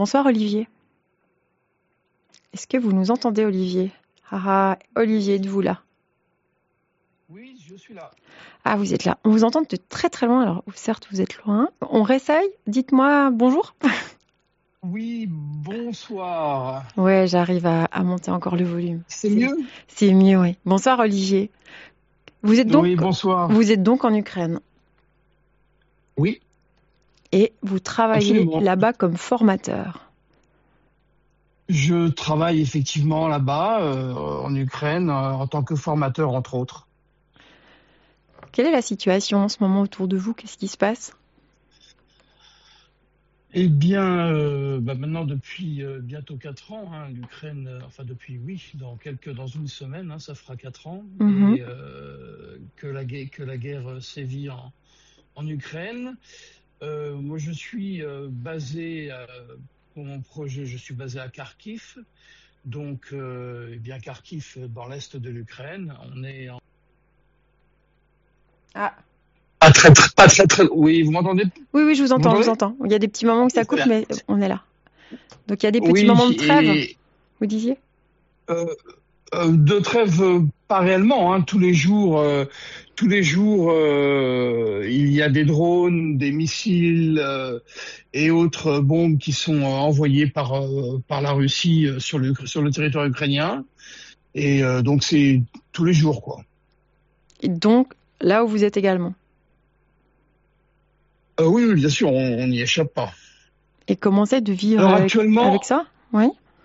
Bonsoir Olivier. Est-ce que vous nous entendez Olivier? Olivier, êtes-vous là? Oui, je suis là. Ah, vous êtes là. On vous entend de très très loin, alors certes vous êtes loin. On réessaye? Dites-moi bonjour. Oui, bonsoir. Ouais, j'arrive à monter encore le volume. C'est mieux? C'est mieux, oui. Bonsoir Olivier. Vous êtes Oui, bonsoir. donc en Ukraine Oui, et vous travaillez absolument. là-bas comme formateur. Je travaille effectivement là-bas, en Ukraine, en tant que formateur, entre autres. Quelle est la situation en ce moment autour de vous? Qu'est-ce qui se passe? Eh bien, maintenant depuis bientôt 4 ans, hein, l'Ukraine, dans une semaine, hein, ça fera 4 ans, Mhm. et que la guerre sévit en Ukraine. Moi, je suis basé pour mon projet, je suis basé à Kharkiv. Donc, bien Kharkiv, dans l'est de l'Ukraine, on est en... Ah. Pas très, très. Oui, vous m'entendez? Oui, je vous Vous entends, je vous m'entendez? entends. Il y a des petits moments où ça Très coupe, bien. mais on est là. Donc il y a des petits Oui, moments de trêve, et vous disiez? euh, de trêve, pas réellement. Hein, tous les jours, il y a des drones, des missiles et autres bombes qui sont envoyées par la Russie sur le territoire ukrainien. Et donc c'est tous les jours, quoi. Et donc, là où vous êtes également. Oui, oui, bien sûr, on n'y échappe pas. Et comment c'est de vivre Alors avec actuellement, ça? Oui.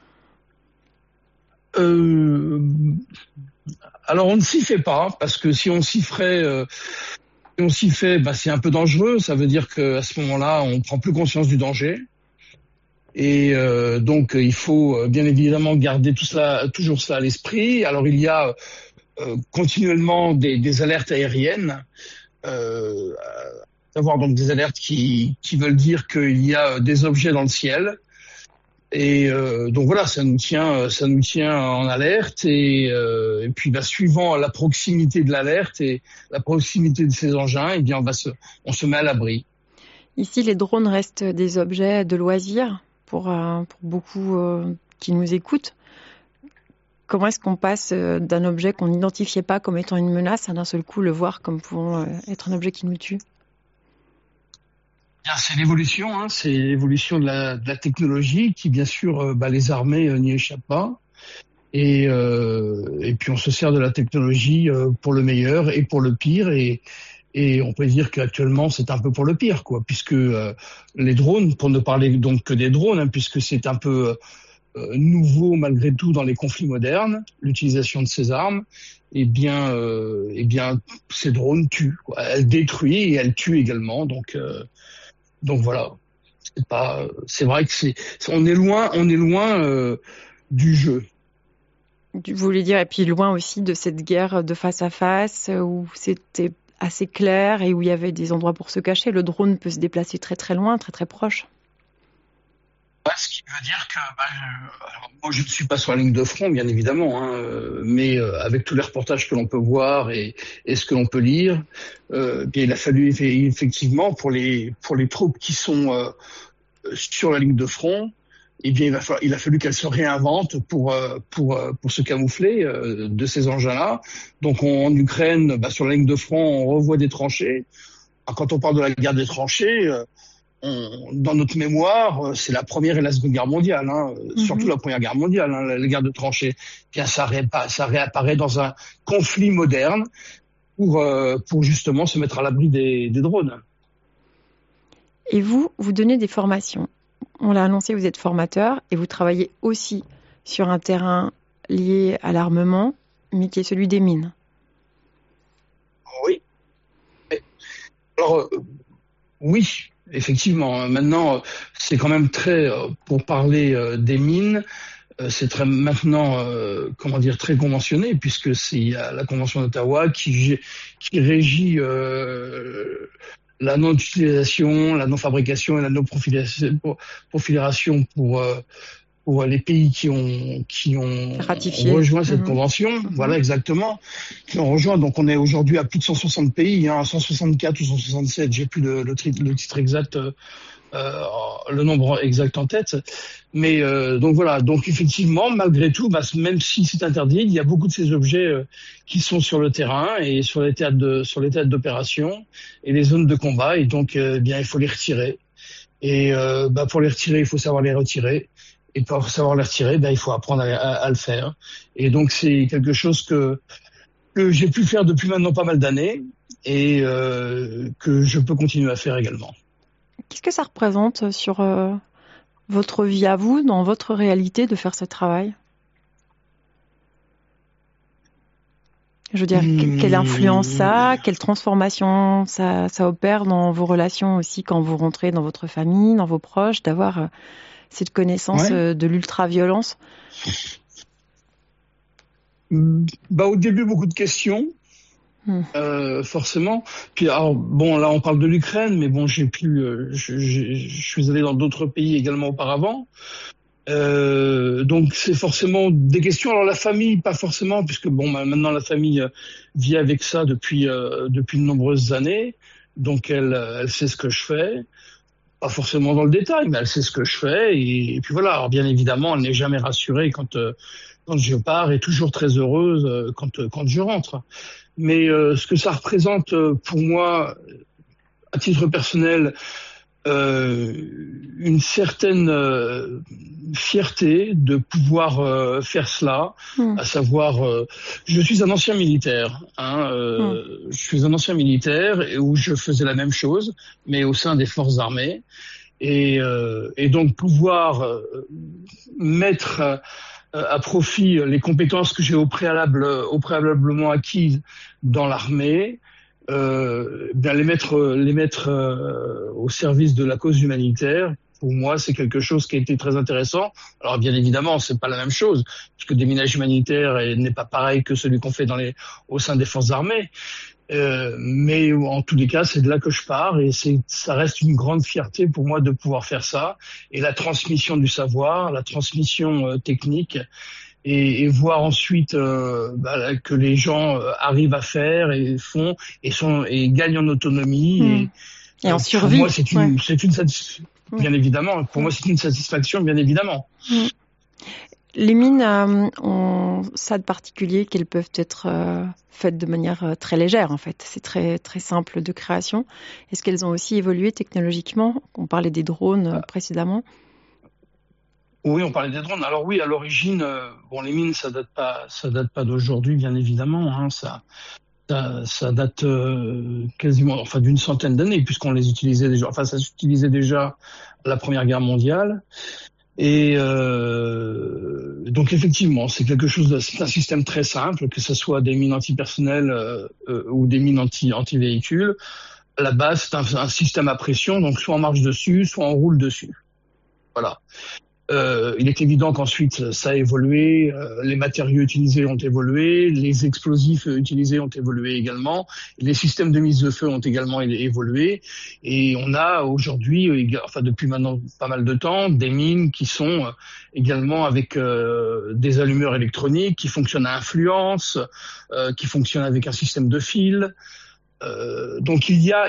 euh, alors on ne s'y fait pas parce que si on s'y ferait, si on s'y fait, bah, c'est un peu dangereux. Ça veut dire que à ce moment-là, on prend plus conscience du danger. Et donc il faut bien évidemment garder toujours cela à l'esprit. Alors il y a continuellement des alertes aériennes, d'avoir donc des alertes qui veulent dire qu'il y a des objets dans le ciel. Et donc voilà, ça nous tient en alerte. Et puis, bah, suivant la proximité de l'alerte et la proximité de ces engins, eh bien, on se met à l'abri. Ici, les drones restent des objets de loisirs pour beaucoup qui nous écoutent. Comment est-ce qu'on passe d'un objet qu'on n'identifiait pas comme étant une menace à d'un seul coup le voir comme pouvant être un objet qui nous tue? Bien, c'est l'évolution, hein, c'est l'évolution de la technologie qui, bien sûr, bah, les armées n'y échappent pas. Et puis on se sert de la technologie pour le meilleur et pour le pire. Et on peut dire qu'actuellement c'est un peu pour le pire, quoi, puisque les drones, pour ne parler donc que des drones, hein, puisque c'est un peu nouveau malgré tout dans les conflits modernes, l'utilisation de ces armes, eh bien, ces drones tuent, quoi. Elles détruisent et elles tuent également. Donc voilà. C'est vrai que on est loin du jeu. Vous voulez dire, et puis loin aussi de cette guerre de face à face où c'était assez clair et où il y avait des endroits pour se cacher. Le drone peut se déplacer très très loin, très très proche. Ouais, ce qui veut dire que alors, moi je ne suis pas sur la ligne de front, bien évidemment, hein, mais avec tous les reportages que l'on peut voir et ce que l'on peut lire, bien il a fallu effectivement pour les troupes qui sont sur la ligne de front, eh bien il a fallu qu'elles se réinventent pour se camoufler de ces engins-là. Donc en Ukraine, bah, sur la ligne de front, on revoit des tranchées. Alors, quand on parle de la guerre des tranchées, dans notre mémoire, c'est la Première et la Seconde Guerre mondiale, hein, surtout la Première Guerre mondiale, hein, la guerre de tranchées. Bien, ça réapparaît dans un conflit moderne pour justement se mettre à l'abri des drones. Et vous donnez des formations. On l'a annoncé, vous êtes formateur et vous travaillez aussi sur un terrain lié à l'armement, mais qui est celui des mines. Oui. Alors, oui, effectivement. Maintenant, c'est quand même très, pour parler des mines, c'est très maintenant, comment dire, très conventionné, puisque c'est il y a la Convention d'Ottawa qui régit la non-utilisation, la non-fabrication et la non-profilation pour les pays qui ont Ratifié. rejoint cette convention. Voilà, exactement. Qui ont rejoint. Donc, on est aujourd'hui à plus de 160 pays, 164 ou 167. J'ai plus le titre exact, le nombre exact en tête. Mais donc voilà. Donc effectivement, malgré tout, même si c'est interdit, il y a beaucoup de ces objets qui sont sur le terrain et sur les théâtres d'opération et les zones de combat. Et donc, bien, il faut les retirer. Et pour les retirer, il faut savoir les retirer. Et pour savoir les retirer, il faut apprendre à le faire. Et donc, c'est quelque chose que j'ai pu faire depuis maintenant pas mal d'années et que je peux continuer à faire également. Qu'est-ce que ça représente sur votre vie à vous, dans votre réalité, de faire ce travail? Je veux dire, quelle influence ça a, quelle transformation ça opère dans vos relations aussi quand vous rentrez dans votre famille, dans vos proches, d'avoir cette connaissance de l'ultra-violence? Au début, beaucoup de questions, forcément. Puis alors, bon, là, on parle de l'Ukraine, mais bon, je suis allé dans d'autres pays également auparavant. Donc c'est forcément des questions. Alors la famille, pas forcément, puisque bon, maintenant la famille vit avec ça depuis de nombreuses années. Donc elle sait ce que je fais. Pas forcément dans le détail, mais elle sait ce que je fais. Et puis voilà. Alors bien évidemment, elle n'est jamais rassurée quand je pars et toujours très heureuse quand je rentre. Mais ce que ça représente pour moi, à titre personnel, une certaine fierté de pouvoir faire cela, à savoir, je suis un ancien militaire, je suis un ancien militaire où je faisais la même chose, mais au sein des forces armées, et donc pouvoir mettre à profit les compétences que j'ai préalablement acquises dans l'armée, les mettre au service de la cause humanitaire. Pour moi, c'est quelque chose qui a été très intéressant. Alors, bien évidemment, c'est pas la même chose, puisque le déminage humanitaire n'est pas pareil que celui qu'on fait au sein des forces armées. Mais en tous les cas, c'est de là que je pars et ça reste une grande fierté pour moi de pouvoir faire ça. Et la transmission du savoir, la transmission technique, et voir ensuite que les gens arrivent à faire et font et gagnent en autonomie et en survie. Pour moi, c'est une satisfaction, bien évidemment. Pour moi, c'est une satisfaction, bien évidemment. Les mines ont ça de particulier qu'elles peuvent être faites de manière très légère, en fait. C'est très très simple de création. Est-ce qu'elles ont aussi évolué technologiquement? On parlait des drones précédemment. Oui, on parlait des drones. Alors oui, à l'origine, les mines, ça date pas d'aujourd'hui, bien évidemment. Ça date quasiment, d'une centaine d'années, puisqu'on les utilisait déjà. Enfin, ça s'utilisait déjà à la Première Guerre mondiale. Et donc effectivement, c'est un système très simple, que ce soit des mines antipersonnelles ou des mines anti-véhicules. À la base, c'est un système à pression, donc soit on marche dessus, soit on roule dessus. Voilà. Il est évident qu'ensuite ça a évolué, les matériaux utilisés ont évolué, les explosifs utilisés ont évolué également, les systèmes de mise de feu ont également évolué, et on a aujourd'hui, depuis maintenant pas mal de temps, des mines qui sont également avec des allumeurs électroniques, qui fonctionnent à influence, qui fonctionnent avec un système de fil. Donc il y a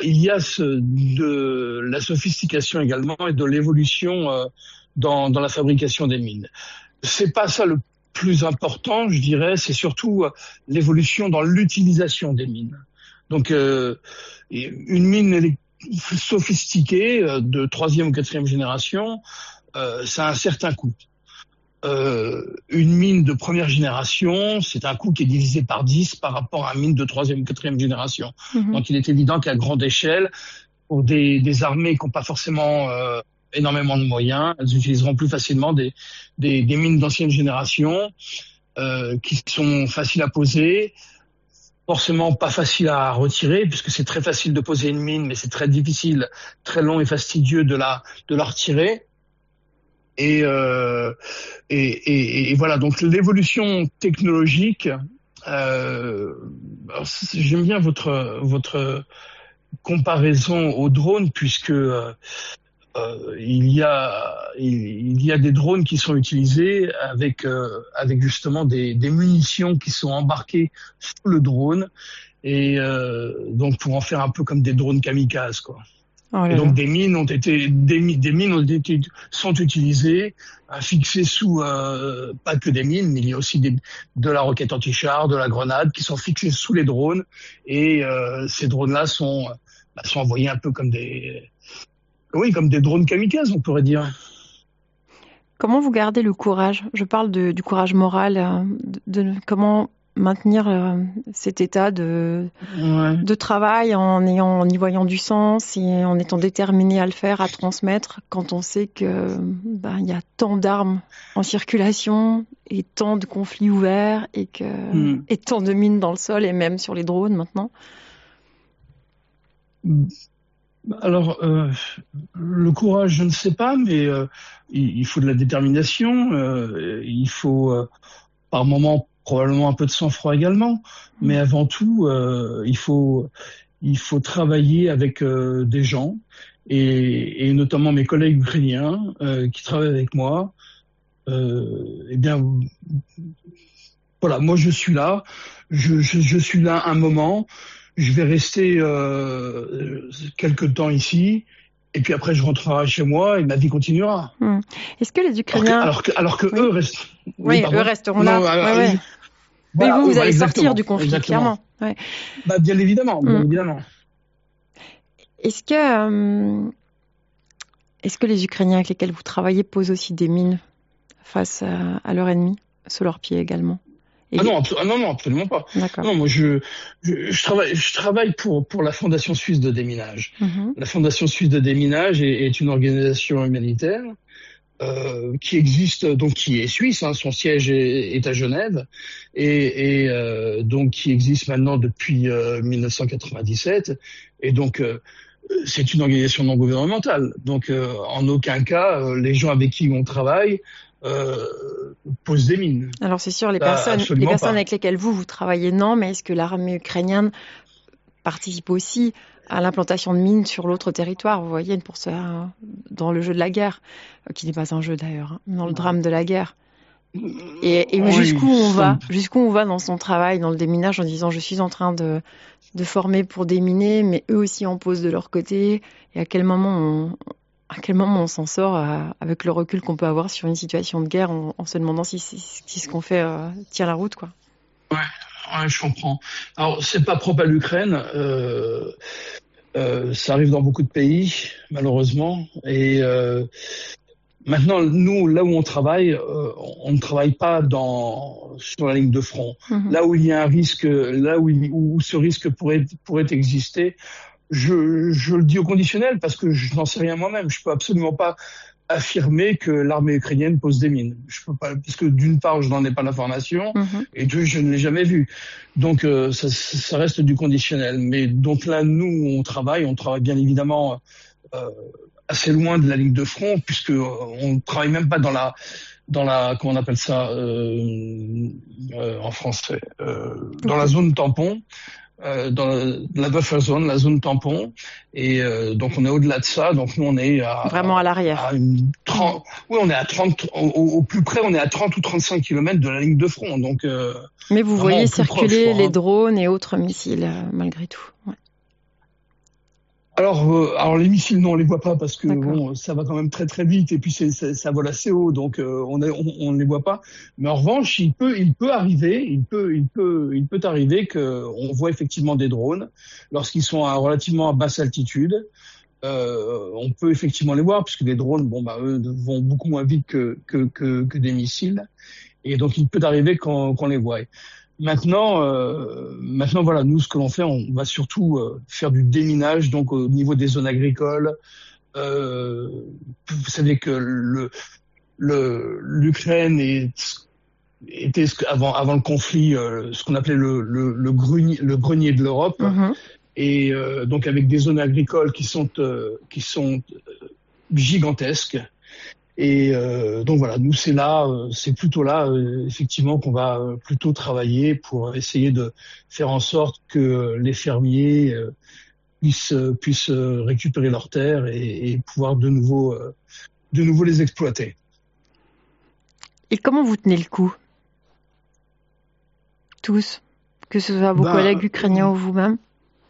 de la sophistication également et de l'évolution dans la fabrication des mines. C'est pas ça le plus important, je dirais, c'est surtout l'évolution dans l'utilisation des mines. Donc une mine sophistiquée de 3e ou 4e génération, ça a un certain coût. Une mine de première génération, c'est un coût qui est divisé par 10 par rapport à une mine de 3e ou 4e génération. Donc il est évident qu'à grande échelle, pour des armées qui n'ont pas forcément énormément de moyens, elles utiliseront plus facilement des mines d'ancienne génération qui sont faciles à poser, forcément pas faciles à retirer, puisque c'est très facile de poser une mine, mais c'est très difficile, très long et fastidieux de la retirer. Et voilà, donc l'évolution technologique, j'aime bien votre comparaison au drone, puisque il y a des drones qui sont utilisés avec justement des munitions qui sont embarquées sous le drone et donc pour en faire un peu comme des drones kamikazes quoi. Oh là Et donc là. des mines sont utilisées, fixées sous pas que des mines, mais il y a aussi de la roquette anti-char, de la grenade qui sont fixées sous les drones et ces drones-là sont envoyés un peu comme comme des drones kamikazes, on pourrait dire. Comment vous gardez le courage? Je parle du courage moral, comment maintenir cet état Ouais. de travail en y voyant du sens et en étant déterminé à le faire, à transmettre, quand on sait que il y a tant d'armes en circulation et tant de conflits ouverts et tant de mines dans le sol et même sur les drones maintenant. Alors, le courage, je ne sais pas, mais il faut de la détermination, il faut par moments probablement un peu de sang-froid également, mais avant tout, il faut travailler avec des gens et notamment mes collègues ukrainiens qui travaillent avec moi. Eh bien, voilà, moi je suis là, je suis là un moment. Je vais rester quelque temps ici, et puis après je rentrerai chez moi et ma vie continuera. Est-ce que les Ukrainiens... Alors que oui. eux restent... Oui, eux resteront là. Oui. Voilà, mais vous allez sortir exactement, du conflit, exactement. clairement. Ouais. Bien évidemment, bien évidemment. Est-ce que les Ukrainiens avec lesquels vous travaillez posent aussi des mines face à leur ennemi, sous leurs pieds également? Non, absolument pas. D'accord. Non, moi je travaille pour la Fondation suisse de déminage. La Fondation suisse de déminage est une organisation humanitaire qui existe, donc qui est suisse, hein, son siège est à Genève et donc qui existe maintenant depuis 1997 et donc c'est une organisation non gouvernementale. Donc en aucun cas les gens avec qui on travaille posent des mines. Alors c'est sûr, les personnes avec lesquelles vous travaillez, non, mais est-ce que l'armée ukrainienne participe aussi à l'implantation de mines sur l'autre territoire, vous voyez, pour ça, dans le jeu de la guerre, qui n'est pas un jeu d'ailleurs, hein, dans le drame de la guerre. Et oui, jusqu'où on va dans son travail, dans le déminage, en disant je suis en train de former pour déminer, mais eux aussi en posent de leur côté, et à quel moment on s'en sort avec le recul qu'on peut avoir sur une situation de guerre en se demandant si ce qu'on fait tient la route, quoi. Ouais, je comprends. Alors, c'est pas propre à l'Ukraine. Ça arrive dans beaucoup de pays, malheureusement. Et maintenant, nous, là où on travaille, on ne travaille pas sur la ligne de front. Là où il y a un risque, là où ce risque pourrait exister, je le dis au conditionnel parce que je n'en sais rien moi-même. Je peux absolument pas affirmer que l'armée ukrainienne pose des mines. Je peux pas, parce que d'une part, je n'en ai pas l'information, et deux, je ne l'ai jamais vu. Donc, ça reste du conditionnel. Mais donc là, nous, on travaille bien évidemment assez loin de la ligne de front, puisque on travaille même pas dans la comment on appelle ça en français, dans la zone tampon. Dans la buffer zone, la zone tampon, et donc on est au-delà de ça. Donc nous on est vraiment à l'arrière. Oui, on est à 30. Au plus près, on est à 30 ou 35 kilomètres de la ligne de front. Donc. Mais vous voyez circuler les drones et autres missiles malgré tout. Ouais. Alors les missiles, non, on les voit pas parce que bon, ça va quand même très très vite et puis ça vole assez haut, donc on ne les voit pas. Mais en revanche, il peut arriver que on voit effectivement des drones lorsqu'ils sont relativement à basse altitude. On peut effectivement les voir puisque les drones, eux vont beaucoup moins vite que des missiles, et donc il peut arriver qu'on les voie. Maintenant, voilà, nous, ce que l'on fait, on va surtout faire du déminage, donc au niveau des zones agricoles. Vous savez que l'Ukraine était avant le conflit ce qu'on appelait le grenier de l'Europe, et donc avec des zones agricoles qui sont gigantesques. Et donc voilà, nous c'est plutôt là effectivement qu'on va plutôt travailler pour essayer de faire en sorte que les fermiers puissent récupérer leurs terres et pouvoir de nouveau les exploiter. Et comment vous tenez le coup? Tous, que ce soit vos collègues ukrainiens ou vous-même?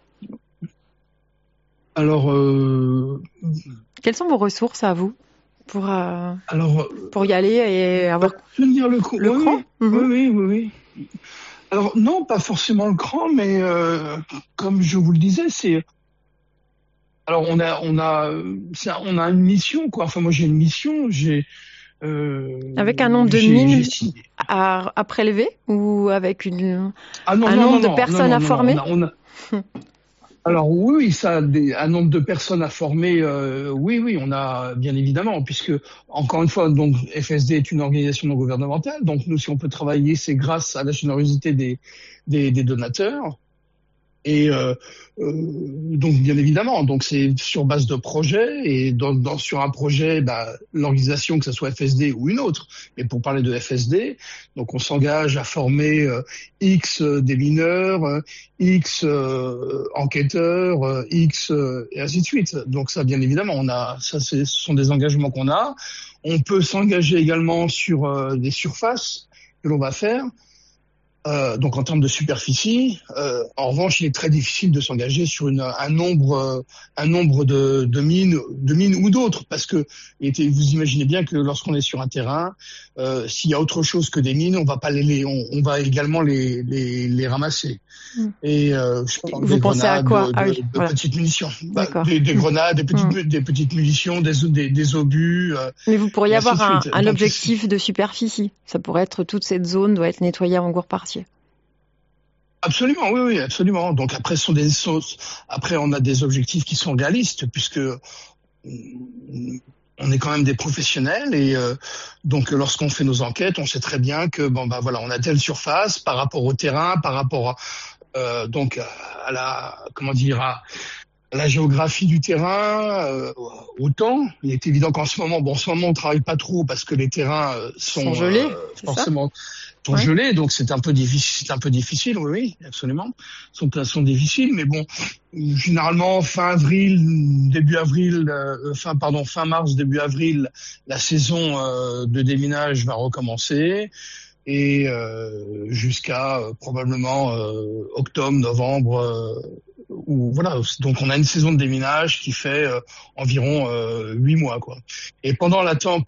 Alors, quelles sont vos ressources à vous pour y aller et avoir tenir le coup? cran? Oui. Alors non, pas forcément le cran, mais comme je vous le disais, alors on a une mission, quoi. Enfin moi j'ai une mission, avec un nombre de mines à prélever ou avec un nombre de personnes à former? Alors oui, un nombre de personnes à former, oui, on a bien évidemment, puisque encore une fois, donc FSD est une organisation non gouvernementale, donc nous si on peut travailler, c'est grâce à la générosité des donateurs. Et donc bien évidemment, donc c'est sur base de projets et sur un projet, l'organisation que ce soit FSD ou une autre, mais pour parler de FSD, donc on s'engage à former X démineurs, X enquêteurs, X et ainsi de suite. Donc ça bien évidemment, ce sont des engagements qu'on a. On peut s'engager également sur des surfaces que l'on va faire. Donc en termes de superficie, en revanche, il est très difficile de s'engager sur un nombre de mines ou d'autres, parce que vous imaginez bien que lorsqu'on est sur un terrain, s'il y a autre chose que des mines, on va pas on va également les ramasser. Et je parle vous pensez à quoi? De petites munitions, des grenades, des petites munitions, des obus. Mais vous pourriez avoir un objectif de superficie. Ça pourrait être toute cette zone doit être nettoyée avant que vous repartiez. Absolument, oui, absolument. Donc après, on a des objectifs qui sont réalistes, puisque on est quand même des professionnels et donc lorsqu'on fait nos enquêtes, on sait très bien que voilà, on a telle surface par rapport au terrain, par rapport donc à la géographie du terrain, au temps. Il est évident qu'en ce moment, on travaille pas trop parce que les terrains sont gelés, forcément gelés, donc c'est un peu difficile, oui, absolument. Sont difficiles, mais bon, généralement fin mars, début avril, la saison de déminage va recommencer. Et jusqu'à probablement octobre, novembre, donc on a une saison de déminage qui fait environ 8 mois, quoi. Et pendant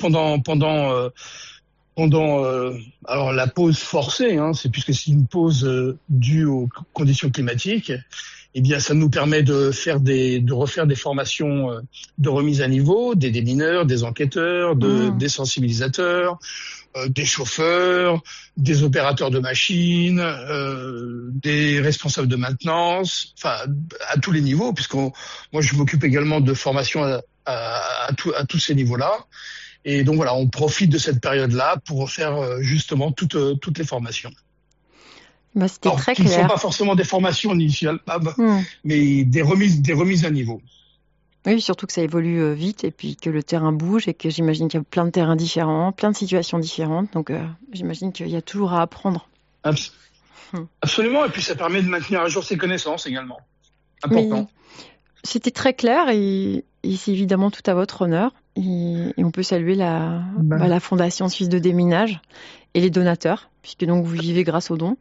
alors la pause forcée, c'est puisque c'est une pause due aux conditions climatiques, eh bien ça nous permet de refaire des formations de remise à niveau, des démineurs, des enquêteurs, des sensibilisateurs, des chauffeurs, des opérateurs de machines, des responsables de maintenance, enfin à tous les niveaux, moi je m'occupe également de formation à tous ces niveaux-là. Et donc voilà, on profite de cette période-là pour faire justement toutes les formations. C'était très clair. Qui ne sont pas forcément des formations initiales, mais des remises à niveau. Oui, surtout que ça évolue vite et puis que le terrain bouge et que j'imagine qu'il y a plein de terrains différents, plein de situations différentes. Donc j'imagine qu'il y a toujours à apprendre. Absolument, et puis ça permet de maintenir à jour ses connaissances également. Important. C'était très clair et c'est évidemment tout à votre honneur. Et on peut saluer la Fondation Suisse de Déminage et les donateurs, puisque donc vous vivez grâce aux dons.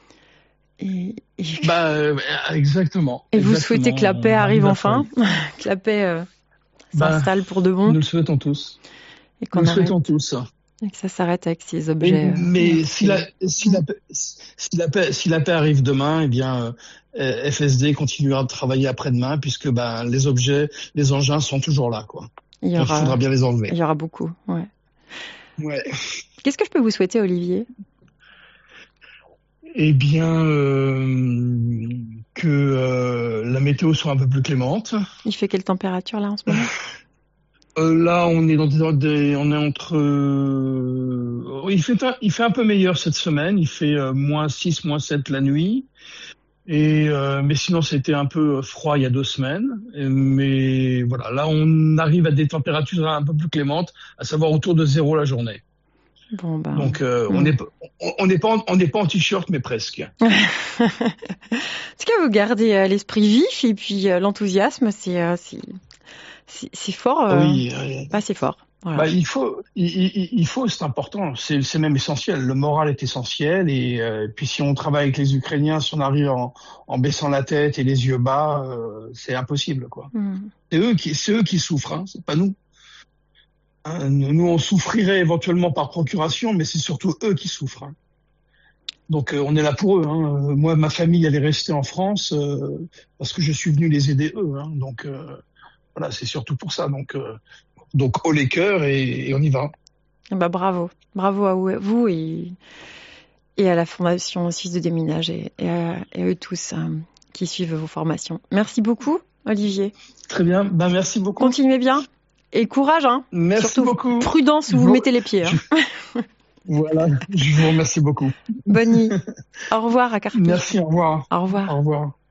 Exactement. Et vous souhaitez que la paix arrive enfin, que la paix s'installe pour de bon. Nous le souhaitons tous. Et nous le souhaitons tous. Et que ça s'arrête avec ces objets. Mais si la paix arrive demain, eh bien FSD continuera de travailler après-demain, puisque les objets, les engins sont toujours là, quoi. Il faudra bien les enlever. Il y aura beaucoup, ouais. Ouais. Qu'est-ce que je peux vous souhaiter, Olivier? Eh bien, que la météo soit un peu plus clémente. Il fait quelle température là en ce moment? Là, on est entre. Il fait un peu meilleur cette semaine. Il fait -6, -7 la nuit. Mais sinon, c'était un peu froid il y a 2 semaines. Mais voilà, là, on arrive à des températures un peu plus clémentes, à savoir autour de 0 la journée. Bon, ben... Donc, on n'est pas en t-shirt, mais presque. En tout cas, vous gardez l'esprit vif et puis l'enthousiasme, c'est fort. Oui. Pas c'est fort. Voilà. Bah, il faut, c'est important, c'est même essentiel. Le moral est essentiel et puis si on travaille avec les Ukrainiens, si on arrive en baissant la tête et les yeux bas, c'est impossible, quoi. C'est eux qui souffrent, hein, c'est pas nous. Hein, nous, on souffrirait éventuellement par procuration, mais c'est surtout eux qui souffrent. Hein. Donc on est là pour eux. Hein. Moi, ma famille, elle est restée en France parce que je suis venu les aider eux. Hein. Donc voilà, c'est surtout pour ça. Donc haut les cœurs et on y va. Bah, bravo à vous et à la Fondation Suisse de Déminage et à eux tous qui suivent vos formations. Merci beaucoup, Olivier. Très bien, ben merci beaucoup. Continuez bien et courage. Hein. Merci surtout beaucoup. Prudence où vous mettez les pieds. Hein. Voilà, je vous remercie beaucoup. Bonne nuit. Au revoir à Carpi. Merci, au revoir. Au revoir. Au revoir.